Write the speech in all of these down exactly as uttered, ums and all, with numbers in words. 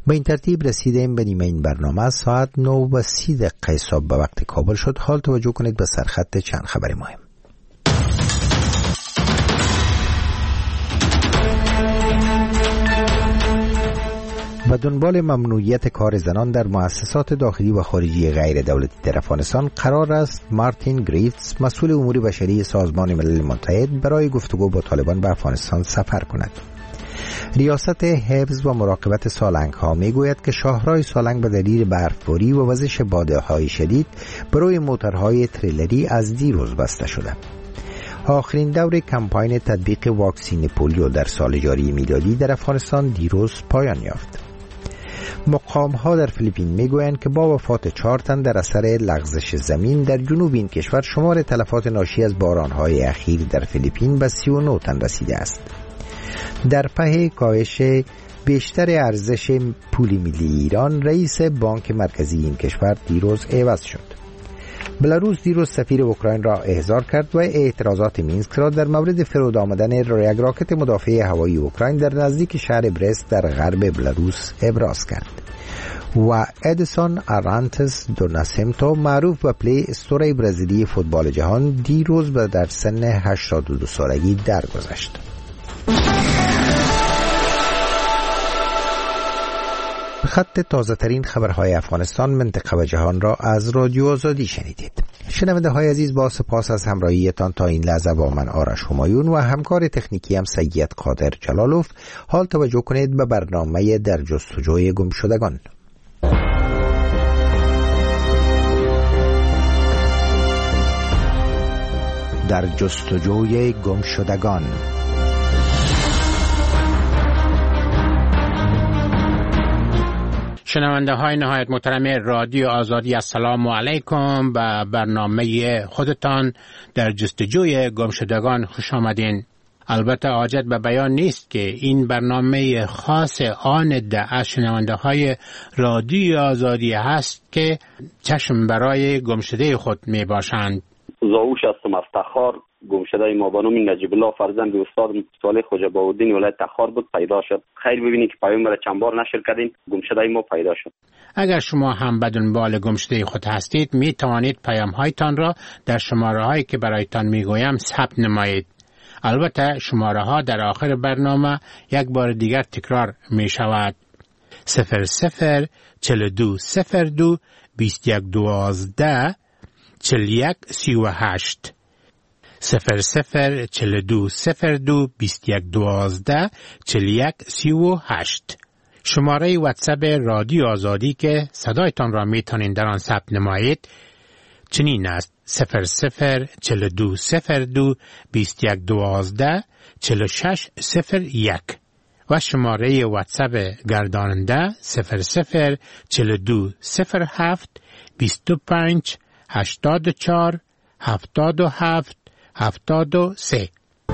به این ترتیب رسیدیم به نیمه این برنامه. ساعت نه و سی دقیقه صبح به وقت کابل شد. حال توجه کنید به سرخط چند خبر مهم. و دنبال ممنوعیت کار زنان در مؤسسات داخلی و خارجی غیر دولتی در افغانستان قرار است مارتین گریفیتس، مسئول امور بشری سازمان ملل متحد، برای گفتگو با طالبان به افغانستان سفر کند. ریاست حفظ و مراقبت سالنگ ها می گوید که شاهراه سالنگ به دلیل برفباری و وزش بادهای شدید برای موتورهای تریلری از دیروز بسته شده. آخرین دور کمپاین تطبیق واکسین پولیو در سال جاری میلادی در افغانستان دیروز پایان یافت. مقام ها در فیلیپین می گویند که با وفات چهار تن در اثر لغزش زمین در جنوب این کشور، شمار تلفات ناشی از بارانهای اخیر در فیلیپین به سی و نه تن رسیده است. در پی کاهش بیشتر ارزش پول ملی ایران، رئیس بانک مرکزی این کشور دیروز عوض شد. بلاروس دیروز سفیر اوکراین را احضار کرد و اعتراضات مینسک را در مورد فرود آمدن یک راکت مدافع هوایی اوکراین در نزدیک شهر برست در غرب بلاروس ابراز کرد. و ادسون آرانتس دو ناسیمنتو، معروف به پلی استوره برزیلی فوتبال جهان، دیروز در سن هشتاد و دو سالگی درگذشت. خط تازه ترین خبرهای افغانستان، منطقه و جهان را از رادیو آزادی شنیدید. شنونده های عزیز، با سپاس از همراهیتان تا این لحظه با من آرش همایون و همکار تکنیکی هم سید قادر جلالوف. حال توجه کنید به برنامه در جستجوی گمشدگان. در جستجوی گمشدگان. شنونده های نهایت محترم رادیو آزادی، السلام علیکم. به برنامه خودتان در جستجوی گمشدگان خوش آمدین. البته حاجت به بیان نیست که این برنامه خاص آن ده شنونده های رادیو آزادی هست که چشم برای گمشده خود می باشند. زاوش هستم از تخار. گمشده ما بانوم نجیب الله فرزند استاد صالح خوجا باودین ولایت تخار بود، پیدا شد. خیر ببینید که پیام را چند بار نشر کردیم، گمشده ما پیدا شد. اگر شما هم به دنبال گمشده خود هستید، می توانید پیام هایتان را در شماره هایی که برایتان می گویم ثبت نمایید. البته شماره ها در آخر برنامه یک بار دیگر تکرار می شود. صفر صفر چل دو صفر دو بیست یک دوازده چل یک سی و هشت صفر صفر چل دو صفر دو بیست یک دوازده چل یک سی و هشت. شماره واتساپ رادیو آزادی که صدایتان را میتونین در آن ثبت نمایید چنین است: صفر صفر چل دو صفر دو بیست یک دوازده چل شش صفر یک و شماره واتساپ گرداننده صفر صفر چل دو صفر هفت بیست و پنج هشتاد و چهار هفتاد و هفت هفتاد و سه.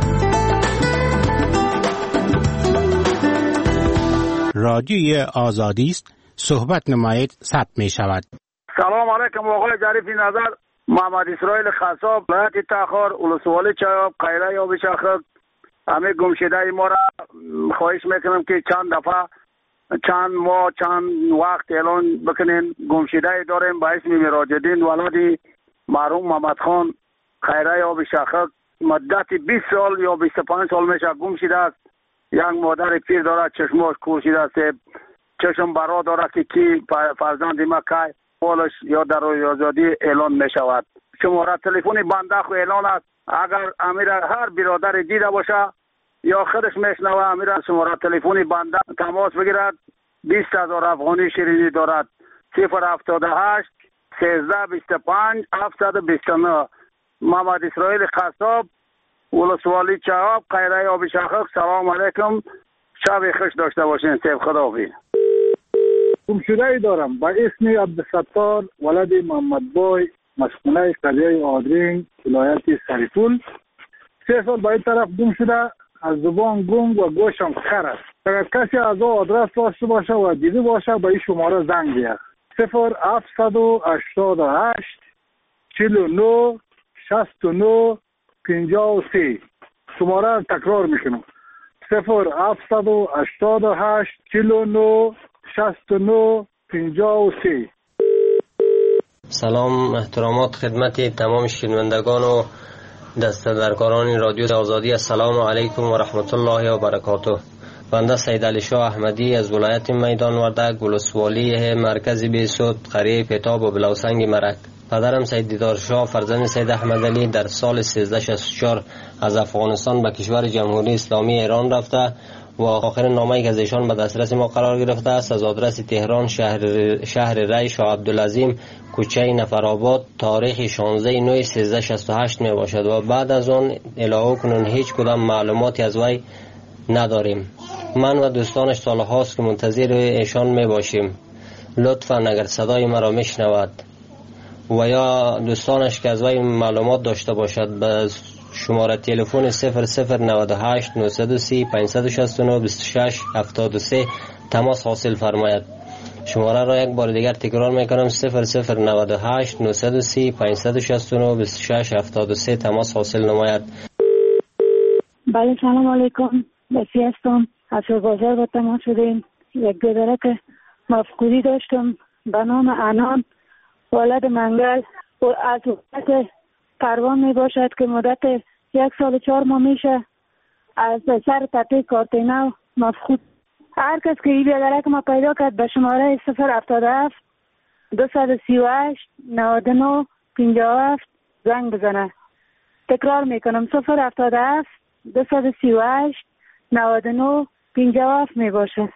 رادیوی آزادی است، صحبت نمایید، ثبت می شود. سلام علیکم آقای ظریفی نظر، محمد اسرائیل خصاب، ولایت تخار، ولسوالی چایاب، قیره یا بشاخت. همه گمشده ما را خواهش میکنم که چند دفعه چند ماه چند وقت اعلان بکنین. گمشده داریم به اسم مراجدین ولادی مرحوم محمد خان خیره یا بشاخت. مدت بیست سال یا بیست و پنج سال میشه گم شده است. یک مادر پیر دارد، چشماش کور شده است، چشم برا دارد که کی فرزند ما که بالش یا در روی آزادی اعلان می شود. شماره تلفنی بنده خو اعلان است. اگر امیر هر برادر دیده باشه یا خودش میشنوه، امیر شماره تلفنی بنده تماس بگیرد. بیست هزار افغانی شیرینی دارد. صفر هفتاد و هشت سیزده بیست و پنج هفتصد و بیست و نه. محمد اسرائیل خصاب، ولسوالی چهاب، قیره آبی شاخک. سلام علیکم، شب خوش داشته باشین. سیف خداحافظ. گمشده ای دارم با اسم عبدالستار ولد محمد بای، مسکونه قریه آدرین، ولایت سریپول. سه سال با این طرف گم شده، از زبان گنگ و گوشم خر است. اگر کسی از او آدرس داشته باشه و دیده باشه به این شماره زنگ بیاد: صفر هفتصد و هشتاد و هشت چهل و نه شصت و نه پنجاه و سه. شماره را تکرار میکنم: صفر هفتصد و هشتاد و هشت چهل و نه شصت و نه پنجاه و سه. سلام احترامات خدمت تمام شنوندگان و دستدرکاران رادیو آزادی. السلام علیکم و رحمت الله و برکاته. بنده سید علی شاه احمدی از ولایت میدان وردک ولسوالی مرکز بیسود قریه پتاب و بلوسنگ مرک. پدرم سید دیدار شاه فرزند سید احمد علی در سال سیزده شصت و چهار از افغانستان به کشور جمهوری اسلامی ایران رفته و آخرین نامه‌ای که از ایشان به دسترس ما قرار گرفته است از آدرس تهران شهر شهر ری شاه عبدالعظیم کوچه نفرآباد تاریخ شانزده نه سیزده شصت و هشت می باشد و بعد از آن الهو کنون هیچ کدام معلوماتی از وی نداریم. من و دوستانش سالهاست که منتظر ایشان می باشیم. لطفاً اگر صدای مرا میشنود و یا دوستانش که از وی معلومات داشته باشد به شماره تلفن صفر صفر نود و هشت نهصد و سی پانصد و شصت و نه بیست و شش هفتاد و سه تماس حاصل فرماید. شماره را یک بار دیگر تکرار میکنم صفر صفر نود و هشت نهصد و سی پانصد و شصت و نه بیست و شش هفتاد و سه تماس حاصل نماید. بله سلام علیکم. بسی هستم از بازار با تماس شدیم. یک گذره که مفقودی داشتم به نام انان ولد منگل و از وقت پروان می باشد که مدت یک سال و چهار ماه میشه از سر تپه کارتینو مفقود. هر کس که این بیادره که ما پیدا کرد به شماره صفر هفتاد و هفت دویست و سی و هشت نود و نه پنجاه و هفت زنگ بزنه. تکرار میکنم صفر هفتاد و هفت دویست و سی و هشت نود و نه پنجاه و هفت می باشه.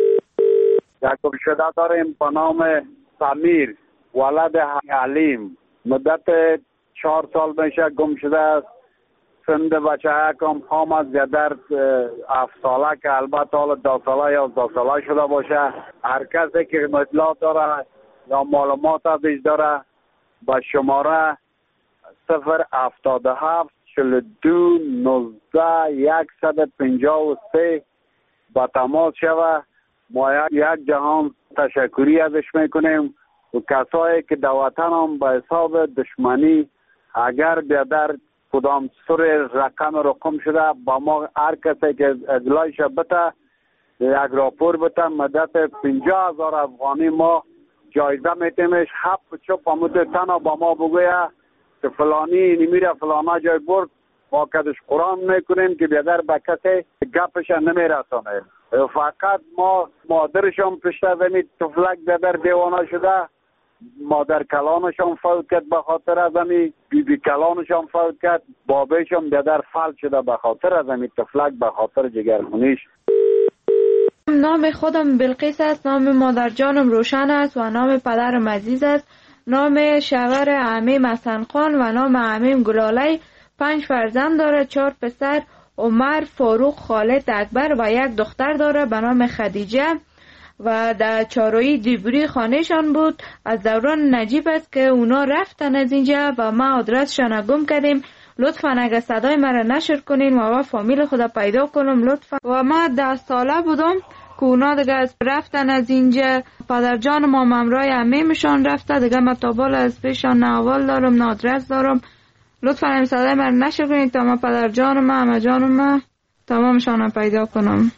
یک گمشده داریم به نام سمیر ولد علیم مدت چهار سال میشه گم شده است. سند بچه یکم خام است یا در هفت ساله که البته حالا دو ساله یا دو ساله شده باشه. هر کسی که اطلاع داره یا معلومات ازش داره با شماره صفر هفتاد و هفت چهل و دو نوزده صد و پنجاه و سه با تماس شوه. ما یک جهان تشکری ازش میکنیم و کسایی که در وطن هم به حساب دشمنی اگر بیادر کدام سر رقم رقم شده با ما هر کسی که اطلاعش بده یک راپور بده مدت پنجاه هزار افغانی ما جایزه میتیمش. هفت چوب امود تنها با ما بگویه که فلانی نمیره فلانا جای برد ما کدش قرآن میکنیم که بیادر به کسی گپش نمیرسانه. فقط ما مادرشان پشت زمین تفلک بیادر دیوانه شده. مادر کلانشان فوت کرد به خاطر از امی بی بی کلانشان فوت کرد. بابیشان بیادر فلج شده به خاطر از امی تفلک به خاطر جگرخونیش. نام خودم بلقیس است. نام مادر جانم روشن است و نام پدرم عزیز است. نام شوهر عمیم حسن خان و نام عمیم گلاله. پنج فرزند داره، چهار پسر عمر، فاروق، خالد، اکبر و یک دختر داره به نام خدیجه و در چهارراه دیبری خانهشان بود. از دوران نجیب است که اونا رفتن از اینجا و ما آدرسشان گم کردیم. لطفاً اگه صدای مرا نشر کنین و ما فامیل خدا پیدا کنم لطفاً. و ما ده ساله بودم که اونا دیگه رفتن از اینجا. پدر جان ما ممرای عمیمشان رفته دیگه. ما تابال از پیشان نه اول دارم نه آدرس دارم. لطفاً این صدای مرا نشر کنین تا ما پدر جان ما همه جان ما تمامشان پیدا کنم.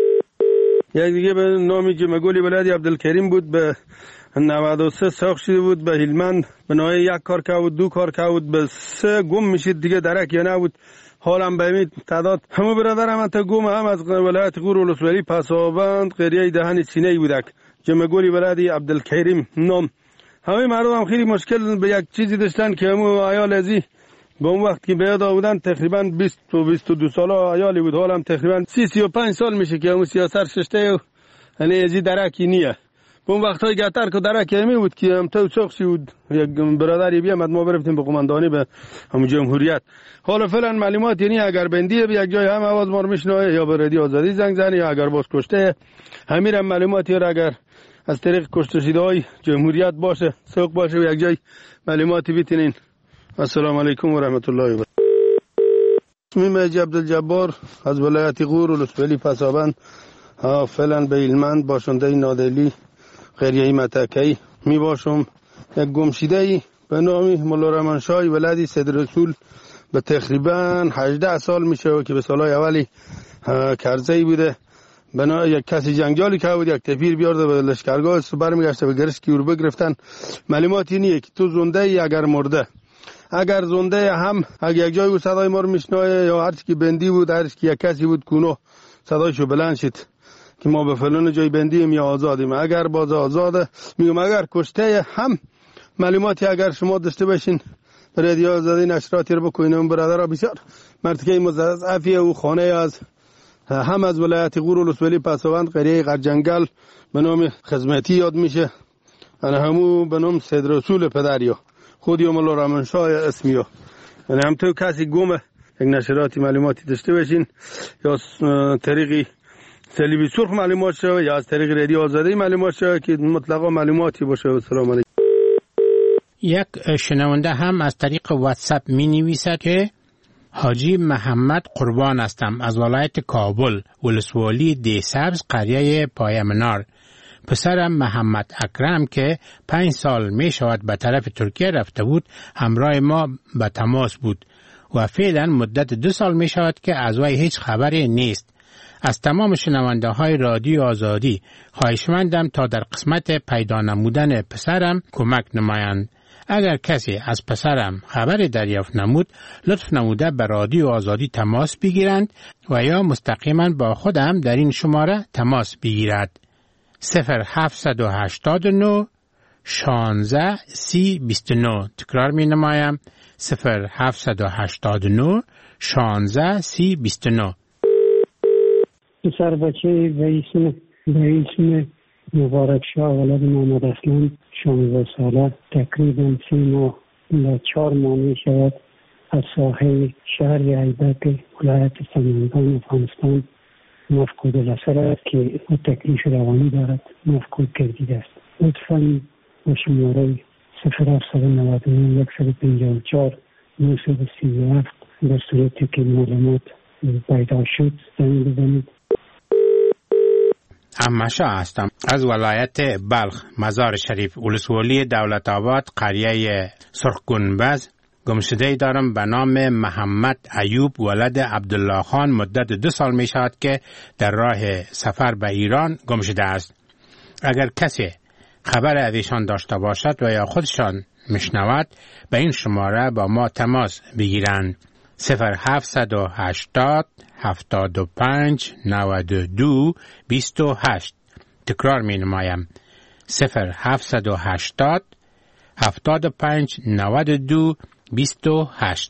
یک دیگه به نامی که مگولی ولادی عبدالکریم بود به نود و سه ساخت شده بود به هلمند به نوعی یک کار که بود دو کار که بود به سه گم میشید دیگه درک یا نبود. حالم به این تعداد همه برادرم هم تا گم هم از ولایت غور ولسوالی پسابند قریه دهن سینه‌ای بودک که مگولی ولادی عبدالکریم نام. همه مردم خیلی مشکل به یک چیزی داشتن که همو عیال ازی به اون وقت که بیاد بودن تقریبا بیست و بیست و دو ساله عیالی بود. حالم تقریبا سی سی و پنج سال میشه که همون سیاست ششته و یعنی ازی درکی نیه. به اون وقت های گتر که درکی همی بود که هم تو چخشی بود یک برادری بیامد ما برفتیم به قماندانی به همون جمهوریت. حالا فعلا معلومات یعنی اگر بندیه به یک جای هم آواز ما رو میشنوه یا به رادیو آزادی زنگ زنی یا اگر باز کشته همین هم معلوماتی را اگر از طریق کشته شده های جمهوریت باشه سوق باشه به یک جای معلوماتی بیتینین. السلام علیکم و رحمت الله و برکاته. اسمم عبدالجبار از ولایت غور ولسوالی پسابند فعلا به هلمند باشنده نادلی قریه متکی می باشم. یک گمشیده به نام مولا رحمان شاه ولادی سید رسول به تقریبا هجده سال میشه که به سالهای اولی کرزی بوده بنا یک کسی جنگجالی که بود یک تفیر بیارده به لشکرگاه است برمیگشته به گرش کی رو بگرفتن. معلوماتی نیه که تو زنده یا اگر مرده. اگر زنده هم اگر یک جای بود صدای ما رو میشنوه یا هر چی که بندی بود، هر چی که یک کسی بود کونو صدایشو بلند شد که ما به فلان جای بندیم یا آزادیم. اگر باز آزاده میگم اگر کشته هم معلوماتی اگر شما داشته باشین رادیو آزادی نشراتی رو بکنین. اون برادرها بسیار مرتکه مضاعفی او خانه از هم از ولایت غور ولسوالی پسوند قریه غرجنگل به نام خدمتی یاد میشه. انا همو به نام سید رسول پدریا خودی مولا رحمانشاه اسمیا. یعنی هم تو کسی گم یک نشراتی معلوماتی داشته باشین یا طریقی صلیبی سرخ معلومات شوه یا از طریق رادیو آزادی معلومات شوه که مطلقا معلوماتی باشه. و سلام علیکم. یک شنونده هم از طریق واتساپ می نویسد که حاجی محمد قربان هستم از ولایت کابل، ولسوالی دی سبز، قریه پای منار. پسرم محمد اکرم که پنج سال می شود به طرف ترکیه رفته بود همراه ما به تماس بود و فعلا مدت دو سال می شود که از وی هیچ خبری نیست. از تمام شنونده های رادیو آزادی خواهشمندم تا در قسمت پیدا نمودن پسرم کمک نمایند. اگر کسی از پسرم خبری دریافت نمود لطف نموده به رادیو آزادی تماس بگیرند و یا مستقیما با خودم در این شماره تماس بگیرد. صفر هفتصد و هشتاد و نه شانزده سی بیست و نه. تکرار می نمایم صفر هفتصد و هشتاد و نه شانزده سی بیست و نه. پسر بچه به اسم به اسم مبارک شاه ولد محمد اسلام شانزده ساله تقریبا سه ماه و چهار ماه می شود از ساحه شهر ایبک ولایت سمنگان افغانستان مفقود الاثر است که او تکلیف روانی دارد مفقود گردیده است. لطفاً با شماره صفر هفتصد و نود و نه صد و پنجاه و چهار نهصد و سی و هفت در صورتی که معلومات پیدا شد زنگ بزنید. امشا هستم از ولایت بلخ، مزار شریف، ولسوالی دولت آباد، قریه سرخ گنبز. گمشده دارم به نام محمد ایوب ولد عبدالله خان. مدت دو سال می شود که در راه سفر به ایران گمشده است. اگر کسی خبر از ایشان داشته باشد و یا خودشان میشنود به این شماره با ما تماس بگیرند. صفر هفتصد و هشتاد هفتاد و پنج نود و دو بیست و هشت. تکرار می نمایم صفر هفتصد و هشتاد هفتاد و پنج نود و دو بیست و هشت.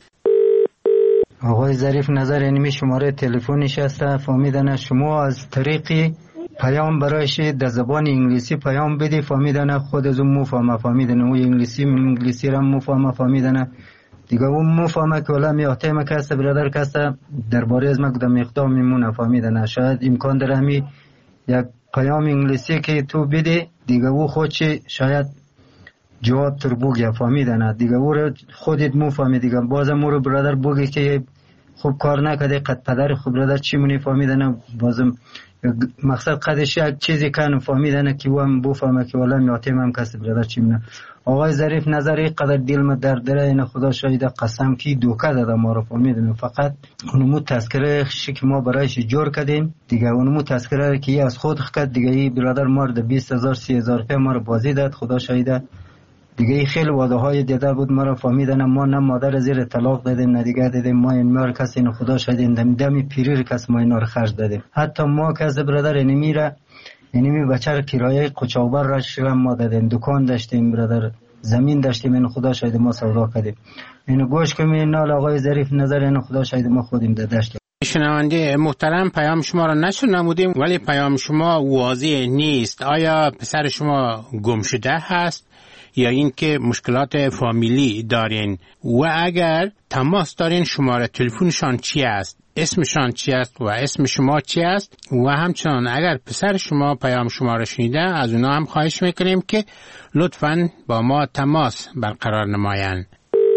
آقای ظریف نظر اینمی شماره تلفنش است. فهمیدن شما از طریقی پیام برایش در زبان انگلیسی پیام بدی فهمیدن خود از اون مفهمه فهمیدن او انگلیسی انگلیسی را مفهمه فهمیدن دیگه اون مفهمه که ولی میاته مکسته برادر کسته درباره از مقدم اقدام میمونه فهمیدن. شاید امکان داره همی یک پیام انگلیسی که تو بدی دیگه او خودش شاید جواب تر بگه فهمیدن دیگه او رو خودت مفهمی دیگه بازم او رو برادر بگی که خوب کار نکده قد پدر خوب برادر چی مونی فهمیدن بازم مقصد قدش یک چیزی کنه فهمیدن که او هم بفهمه که ولی میاتیم هم کسی برادر چی مونه. آقای ظریف نظری قدر دل ما در دره این خدا شایده قسم کی دوکه داده ما رو فهمیدن. فقط اونمو تذکره شک ما برایش جور کردیم دیگه اونمو تذکره که از خود خکد دیگه ای برادر مارد بیست هزار سی هزار روپیه ما رو بازی داد خدا شایده دیگه ای خیلی واده های دیده بود ما رو فهمیدن. ما نه مادر زیر طلاق دادیم نه دیگه دادیم ما این مار کسی اینو خدا شایده دم دمی پیریر کس ما اینا رو خرج دادیم. حتی ما کس برادر اینمی را اینمی بچه رو کرایه قچاوبر را شلم ما دادیم دکان داشتیم برادر زمین داشتیم اینو خدا شایده ما سودا کردیم. اینو گوش کنیم نال آقای ظریف نظر اینو خدا شایده ما خودیم داشتیم. شنونده محترم پیام شما را نشر نمودیم ولی پیام شما واضح نیست. آیا پسر شما گم شده هست یا اینکه مشکلات فامیلی دارین و اگر تماس دارین شماره تلفنشان چی است، اسمشان چی است و اسم شما چی است و همچنان اگر پسر شما پیام شما را شنیده از اونا هم خواهش میکنیم که لطفاً با ما تماس برقرار نمایند.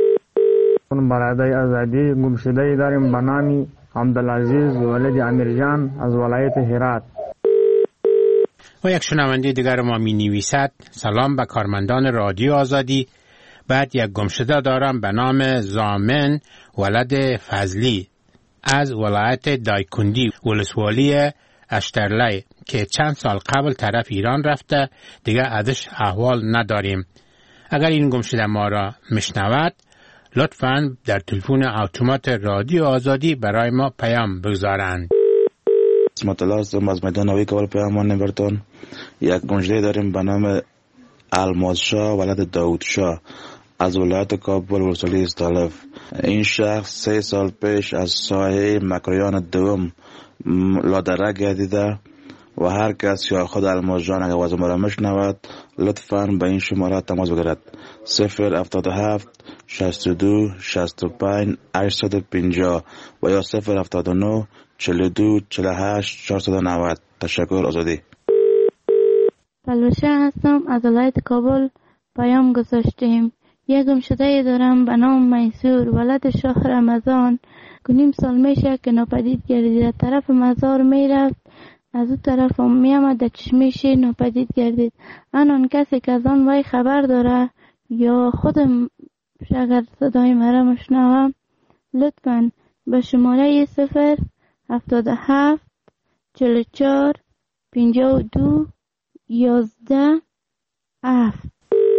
برادر آزادی گمشده داریم به نام عبدالعزیز ولد امیرجان از ولایت هرات. و یک شنونده دیگر ما می نویسد سلام به کارمندان رادیو آزادی. بعد یک گمشده دارم به نام زامن ولد فضلی از ولایت دایکندی ولسوالی اشترلی که چند سال قبل طرف ایران رفته، دیگه ازش احوال نداریم. اگر این گمشده ما را میشنود لطفاً در تلفن اتومات رادیو آزادی برای ما پیام بگذارند. مطلع هستم از میدان نوی کابل پیامان نبرتون. یک گمشده داریم به نام الماس شاه ولد داود شاه از ولایت کابل ولسوالی استالف. این شخص سه سال پیش از سایه مکریان دوم لادره گردیده و هر کس یا خود الماس جان اگر وزن را مشنود لطفاً به این شماره تماس بگیرد: صفر هفتاد و هفت شصت و دو شصت و پنج هشتصد و پنجاه و یا صفر هفتاد و نه چهل و دو چهل و هشت چهارصد و نود. تشکر. آزادی. بلوشه هستم از ولایت کابل. پیام گذاشتیم. یک گمشده دارم به نام میسور ولد شاه رمضان که نیم سال میشه که ناپدید گردید. طرف مزار میرفت، از او طرف هم میامد در چشمش ناپدید گردید. آن کسی که از آن وی خبر داره یا خودم اگر صدای مرا مشنوم لطفاً به شماره صفر هفتاد و هفت چهل و چهار پنجاه و دو یازده هفت.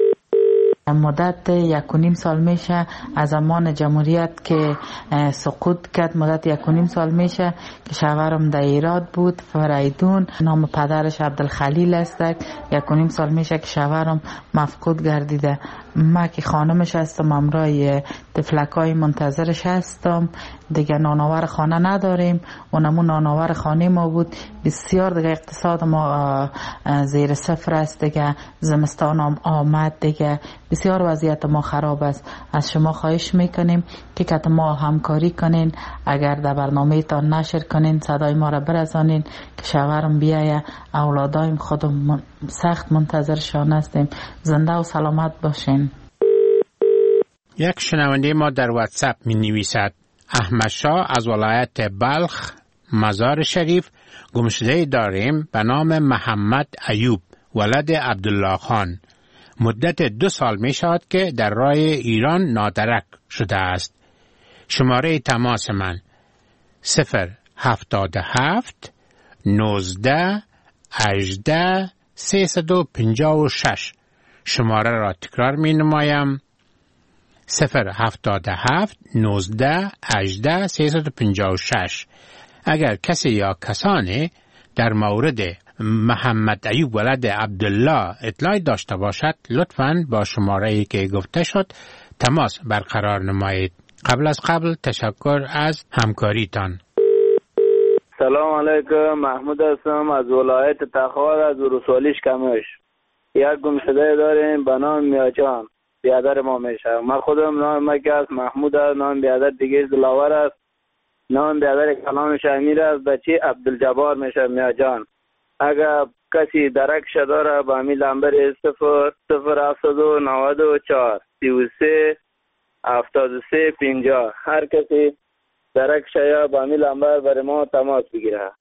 مدت یک و نیم سال میشه از زمان جمهوریت که سقوط کرد. مدت یک و نیم سال میشه که شوهرم در ایراد بود، فریدون، نام پدرش عبدالخلیل است. یک و نیم سال میشه که شوهرم مفقود گردیده. ما که خانمش هستم، امرای تفلکای منتظرش هستم. دیگه نانآور خانه نداریم، اونمون نانآور خانه ما بود. بسیار دیگه اقتصاد ما زیر صفر است. دیگه زمستان هم آمد، دیگه بسیار وضعیت ما خراب است. از شما خواهش میکنیم که کت ما همکاری کنین، اگر در برنامه تان نشر کنین صدای ما را برسانین که شوهرم بیایه. اولادایم خودم سخت منتظرشان هستیم. زنده و سلامت باشین. یک شنونده ما در واتساپ می نویسد: احمد شاه از ولایت بلخ مزار شریف گمشده داریم به نام محمد ایوب ولد عبدالله خان. مدت دو سال می شود که در راه ایران نادرک شده است. شماره تماس من صفر هفتاد و هفت نوزده هجده سیصد و پنجاه و شش. شماره را تکرار می نمایم: صفر هفتاد و هفت نوزده هجده سیصد و پنجاه و شش. اگر کسی یا کسانی در مورد محمد ایوب ولد عبدالله اطلاعی داشته باشد لطفاً با شماره‌ای که گفته شد تماس برقرار نمایید. قبل از قبل تشکر از همکاریتان. سلام علیکم، محمود هستم از ولایت تخار از ولسوالی کمش. یک گمشده داریم به نام میاجان، بیادر ما میشه. من خودم نام مکه است، محمود است. نام بیادر دیگه دلاور است. نام بیادر کلامش امیر است. بچه عبدالجبار میشه میاجان. اگر کسی درکش داره با می لنبر صفر صفر هفتاد و نود و چهار سی و سه هفتاد و سه پنجاه. هر کسی درکش یا با می لنبر بر ما تماس بگیره.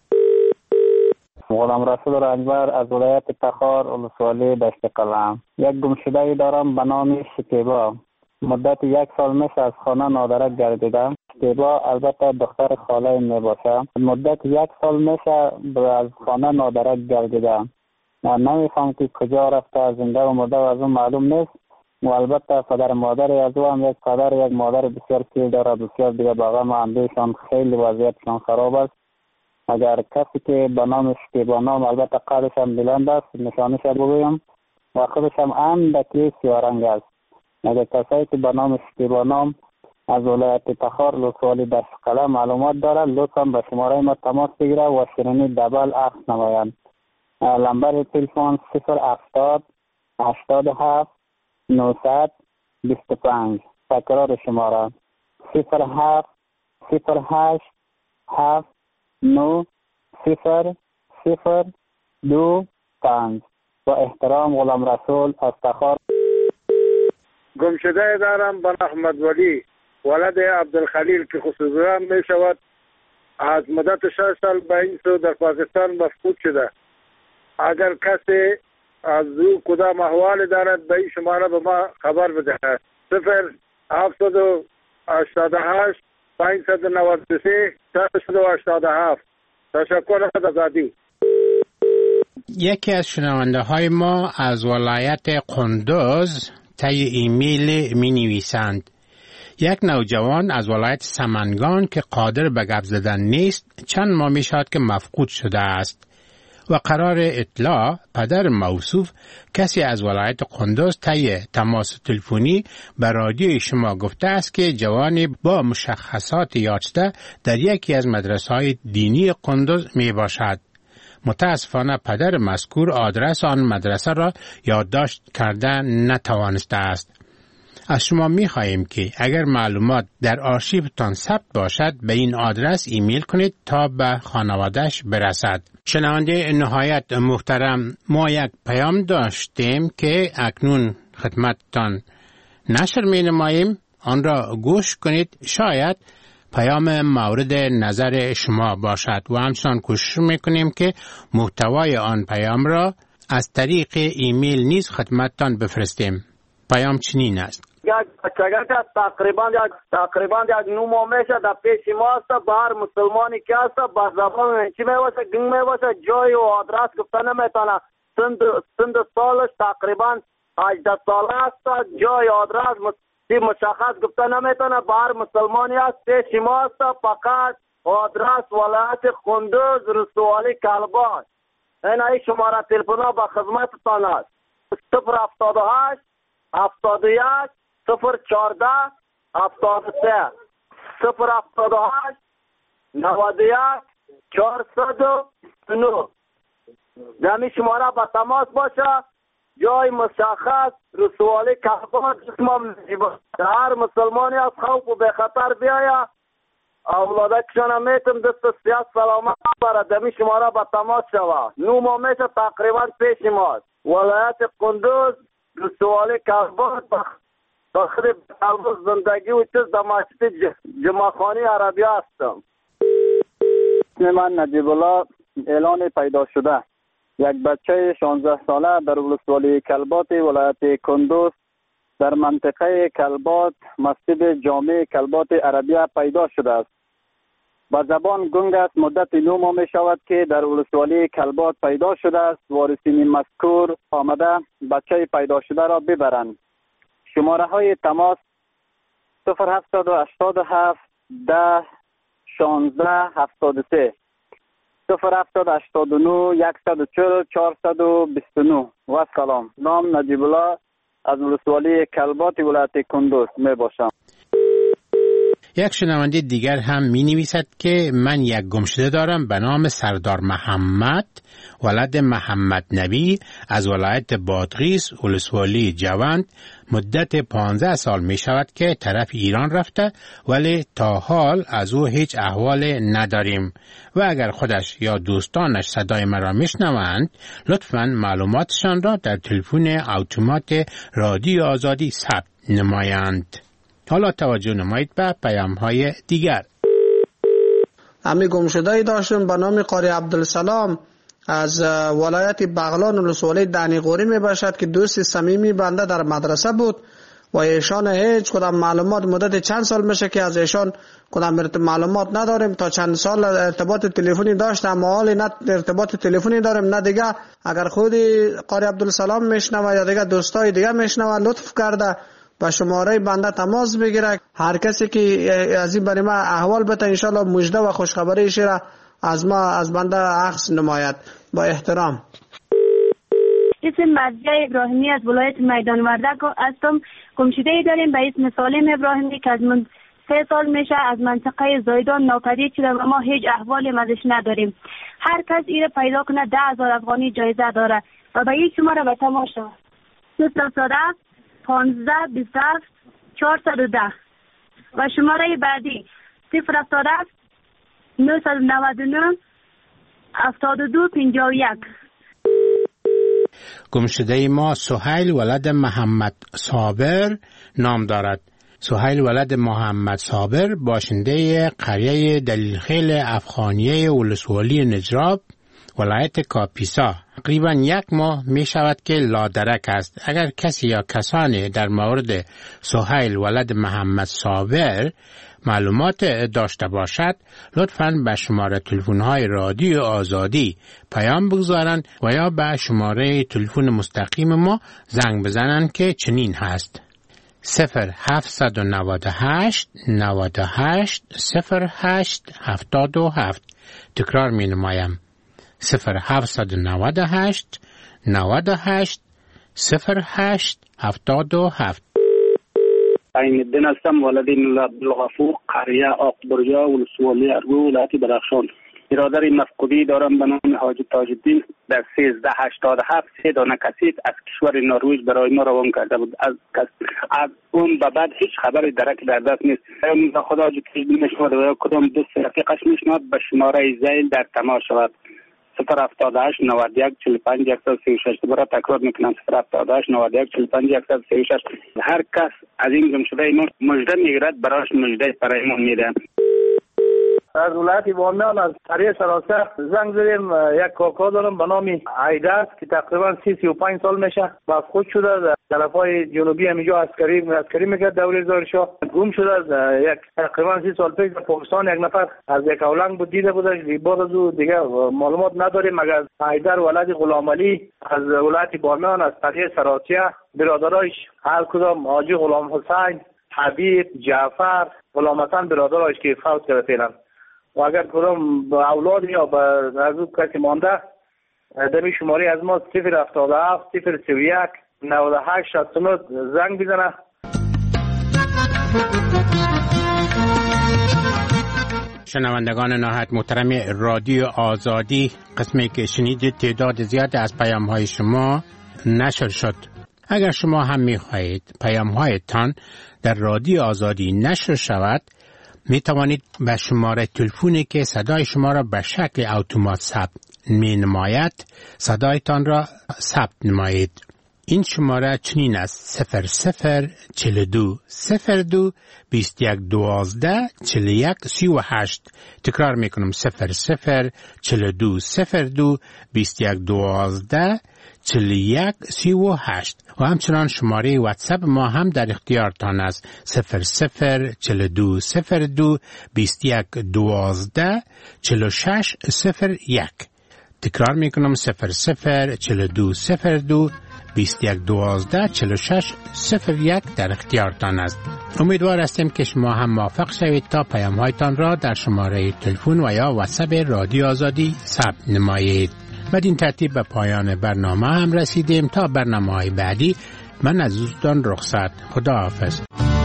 غلام رسول رنجبر از ولایت تخار ولسوالی دشت قلعه. یک گمشده دارم به نام شکیبا. مدت یک سال میشه از خانه نادرک گردیده. شکیبا البته دختر خاله می باشه. مدت یک سال میشه از خانه نادرک گردیده. من نمیفهم که کجا رفته، زنده و مرده و از اون معلوم نیست. و البته پدر مادر از او هم یک پدر یک مادر بسیار پیر داره. بسیار دیگه باقی ما اندیشان خیلی وضعیتشان خراب است. اگر کسی که به نام شکیبا نام، البته قدش هم بلند است، نشانش بگویم و خودش هم اندکی سیارنگ است. اگر کسایی که به نام شکیبا نام از ولایت تخار ولسوالی دشت قلعه معلومات داره لطفا به شماره ما تماس بگیره و شیرینی دبل عکس نمایند. لمبر تلفن صفر هفتاد هشتاد و هفت نهصد بیست و پنج. تکرار شماره صفر هفت صفر هشت هفت نو صفر صفر دو پنج. با احترام غلام رسول از تخار. گمشده دارم به احمد ولی ولد عبدالخلیل که خصوصا می شود از مدت شش سال به این سو در پاکستان مفقود شده. اگر کسی از او کدام احوال دارد به این شماره به ما خبر بده. صفر هفتاد و هشتاد و هشت پنجصد و نود و سه ششصد و هشتاد و هفت. تشکر از آزادی. یکی از شنونده های ما از ولایت قندوز طی ایمیل می نویسند: یک نوجوان از ولایت سمنگان که قادر به گپ زدن نیست چند ماه می شود که مفقود شده است و قرار اطلاع پدر موصوف کسی از ولایت قندوز طی تماس تلفنی به رادیوی شما گفته است که جوانی با مشخصات یافته در یکی از مدرسه‌های دینی قندوز می باشد. متاسفانه پدر مذکور آدرس آن مدرسه را یادداشت کرده نتوانسته است. از شما می خواهیم که اگر معلومات در آرشیوتان ثبت باشد به این آدرس ایمیل کنید تا به خانواده‌اش برسد. شنونده نهایت محترم، ما یک پیام داشتیم که اکنون خدمتتان نشر می نماییم. آن را گوش کنید، شاید پیام مورد نظر شما باشد و همچنان کوشش میکنیم که محتوای آن پیام را از طریق ایمیل نیز خدمتتان بفرستیم. پیام چنین است: یک بچگاه که تقریبا یک تقریبا یک نو ماه میشه در پیش ما است. به هر مسلمانی که است با زبان چی میواسه گنگ میواسه جای و آدرس گفته نمیتونه. سند سند سالش تقریبا هجده ساله است. جای آدرس مشخص گفته نمیتونه. به هر مسلمانی است پیش ما است. فقط آدرس ولایت قندوز رسوالی کلباش. این ای شماره تلفن با خدمتتان است: صفر هفتاد و هشت هفتاد و یک صفر چهارده هفتاد و سه صفر هفتاد و هشت نود و یک چهارصد و نه. دمی شماره با تماس باشه. جای مشخص رسوالی کلباش اسمم نجیبه. هر مسلمانی از خوف و به خطر بیایه اولاده کشانه میتم دست سیاست سلامت برای دمی شماره با تماس شوه. نو ما میشه تقریبا پیش ماست. ولایت قندوز رسوالی کلباش داخل قلب زندگی و چیز در مسجد جمعخانی عربی هستم. من نجیب الله اعلان پیدا شده. یک بچه شانزده ساله در ولسوالی کلبات ولایت قندوز در منطقه کلبات مسجد جامع کلبات عربیه پیدا شده است. با زبان گنگ است. مدت نو ماه می شود که در ولسوالی کلبات پیدا شده است. وارثین مذکور آمده بچه پیدا شده را ببرند. شماره های تماس صفر هفتاد و هشتاد و هفت ده شانزده هفتاد و سه صفر هفتاد هشتاد و نه یکصد و چهل چهارصد و بیست و نه. و سلام. نام نجیب الله از ولسوالی کلبات ولایت قندوز می باشم. یک شنونده دیگر هم می نویسد که من یک گمشده دارم به نام سردار محمد ولد محمد نبی از ولایت بادغیس ولسوالی جوند. مدت پانزده سال می شود که طرف ایران رفته ولی تا حال از او هیچ احوال نداریم و اگر خودش یا دوستانش صدای مرا میشنوند لطفاً معلوماتشان را در تلفن اتومات رادیو آزادی ثبت نمایند. حالا توجه نمایید به پیام های دیگر. امی گمشده‌ای داشتم به نام قاری عبدالسلام از ولایت بغلان ولسوالی دنیقوری می باشد که دوست صمیمی بنده در مدرسه بود و ایشان هیچ کدام معلومات مدت چند سال میشه که از ایشان کدام معلومات نداریم. تا چند سال ارتباط تلفنی داشتم اما حالی نه ارتباط تلفنی داریم نه دیگه. اگر خودی قاری عبدالسلام میشنوه یا دیگه دوستای دیگه میشنوه لطف کرده با شماره بنده تماس بگیره. هر کسی که از این برای ما احوال بده انشالله مژده و خوشخبری ایشی را از ما از بنده عکس نماید. با احترام. اسم مرزیه ابراهیمی از ولایت میدان وردک هستم. گمشده‌ای داریم به اسم سالم ابراهیمی که از من سه سال میشه از منطقه زایدان ناپدید شده و ما هیچ احوالی ازش نداریم. هر کس ایره پیدا کنه ده هزار افغانی جایزه داره و به این شماره به تماس شود. صفر صد پانزده بیست و هفت چهارصد و ده و شماره بعدی صفر هفتاد و هفت نهصد و نود و نه هفتاد و دو پنجاه و یک. گمشده ما سهیل ولد محمد صابر نام دارد. سهیل ولد محمد صابر باشنده قریه دلیلخیل افغانیه ولسوالی نجراب ولایت کاپیسا تقریبا یک ماه می شود که لادرک است. اگر کسی یا کسانی در مورد سهیل ولد محمد صابر معلومات داشته باشد لطفاً به شماره تلفن های رادیو آزادی پیام بگذارند و یا به شماره تلفن مستقیم ما زنگ بزنند که چنین هست: صفر هفتصد و نود و هشت نود و هشت صفر هشت هفتاد و هفت. تکرار می نمایم: صفر هفتصد و نود و هشت نود و هشت صفر هشت هفتاد و هفت. عین الدین هستم، ولد عبدالغفور، قریه آقبرجا، ولسوالی ارگو، ولایت درخشان. برادر مفقودی دارم به نام حاجی تاج الدین در سیزده هشتاد و هفت سه دانه کسیت از کشور نروژ برای ما روان کرده بود. از, از اون به بعد هیچ خبری درک در دست نیست. به خدا جوتش نمیشود و کدام دوست رفیقش میشناد به شماره زیل در تماس شود: صفر هفتاد و هشت نود و یک چهل و پنج صد و سی و شش. دوباره تکرار میکنم: صفر هفتاد و هشت نود و یک چهل و پنج صد و سی و شش. هر کس از این گمشده ما مژده میگیرد براش مژده برایمون میده. از ولایت بامیان از قریه سراسر زنگ زدیم. یک کاکا دارم به نام عیدر که تقریبا سی سی و پنج سال میشه، مفقود شده در طرفای جنوبی همینجا عسکری عسکری میکرد دوره زارشاه. گم شده یک تقریبا سی سال پیش در پاکستان. یک نفر از یک اولنگ بود دیده بودش. بعد از او دیگه معلومات نداریم مگر عیدر ولد غلام علی از ولایت بامیان از قریه سراسیه. برادرایش هر کدام حاجی غلام حسین، حبیب، جعفر، غلام حسن برادرایش که فوت کرده فعلا. و اگر کدام اولاد یا به از او کسی مانده دمی شماره از ما صفر هفتاد و هفت صفر سی و یک نود و هشت شصت و نه زنگ بزنه. شنوندگان نهایت محترم رادیو آزادی، قسمی که شنیدید تعداد زیاد از پیام های شما نشر شد. اگر شما هم می خواهید پیام هایتان در رادیو آزادی نشر شود، می توانید به شماره تلفنی که صدای شما را به شکل اتومات ثبت می نماید صدایتان را ثبت نمایید. این شماره چنین است: صفر صفر چهل و دو صفر دو بیست یک دوازده چهل و یک سی و هشت. تکرار می کنم: صفر صفر چهل و دو صفر دو بیست یک دوازده چهل و یک سی و هشت. و همچنان شماره واتساپ ما هم در اختیارتان است: صفر صفر چهل و دو صفر دو بیست یک دوازده چهل و شش صفر یک. تکرار می کنم: صفر صفر چهل و دو صفر دو بیست یک دوازده چهل و شش صفر یک در اختیارتان است. امیدوار هستیم که شما هم موفق شوید تا پیام هایتان را در شماره تلفن و یا واتساپ رادیو آزادی ثبت نمایید. بدین ترتیب به پایان برنامه هم رسیدیم. تا برنامه های بعدی من از دوستان رخصت. خدا حافظ.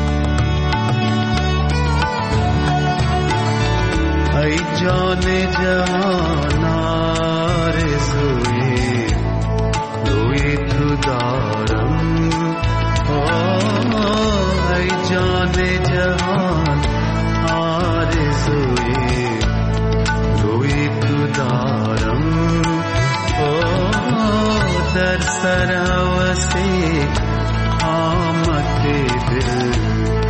ای جان جهان آرزوی روی تو دارم، ای جان جهان آرزوی روی تو دارم. در سر هوسی آمد دل